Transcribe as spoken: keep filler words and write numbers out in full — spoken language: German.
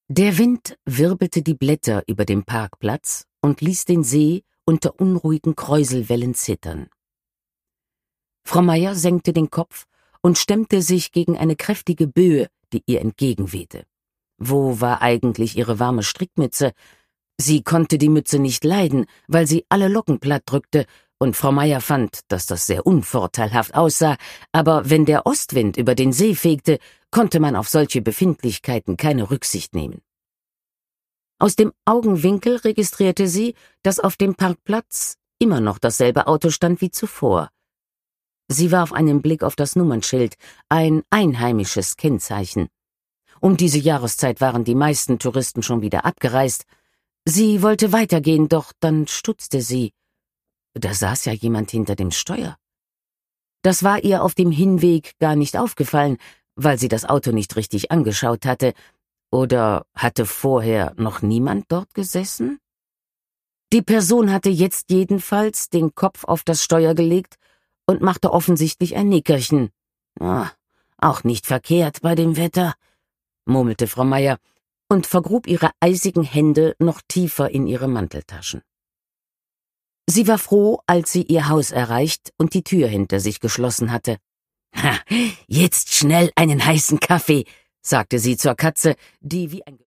Der Wind wirbelte die Blätter über dem Parkplatz und ließ den See unter unruhigen Kräuselwellen zittern. Frau Meier senkte den Kopf und stemmte sich gegen eine kräftige Böe, die ihr entgegenwehte. Wo war eigentlich ihre warme Strickmütze? Sie konnte die Mütze nicht leiden, weil sie alle Locken platt drückte, und Frau Meier fand, dass das sehr unvorteilhaft aussah, aber wenn der Ostwind über den See fegte, konnte man auf solche Befindlichkeiten keine Rücksicht nehmen. Aus dem Augenwinkel registrierte sie, dass auf dem Parkplatz immer noch dasselbe Auto stand wie zuvor. Sie warf einen Blick auf das Nummernschild, ein einheimisches Kennzeichen. Um diese Jahreszeit waren die meisten Touristen schon wieder abgereist. Sie wollte weitergehen, doch dann stutzte sie. Da saß ja jemand hinter dem Steuer. Das war ihr auf dem Hinweg gar nicht aufgefallen, weil sie das Auto nicht richtig angeschaut hatte. Oder hatte vorher noch niemand dort gesessen? Die Person hatte jetzt jedenfalls den Kopf auf das Steuer gelegt und machte offensichtlich ein Nickerchen. Ah, auch nicht verkehrt bei dem Wetter, murmelte Frau Meier und vergrub ihre eisigen Hände noch tiefer in ihre Manteltaschen. Sie war froh, als sie ihr Haus erreicht und die Tür hinter sich geschlossen hatte. »Ha, jetzt schnell einen heißen Kaffee«, sagte sie zur Katze, die wie ein